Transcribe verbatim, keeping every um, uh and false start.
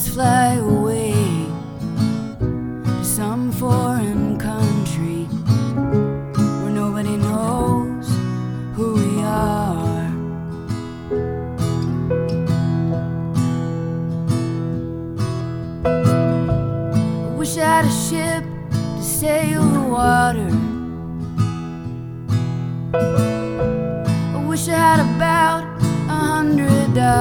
let's fly away to some foreign country where nobody knows who we are. I wish I had a ship to sail the water. I wish I had about a hundred dollars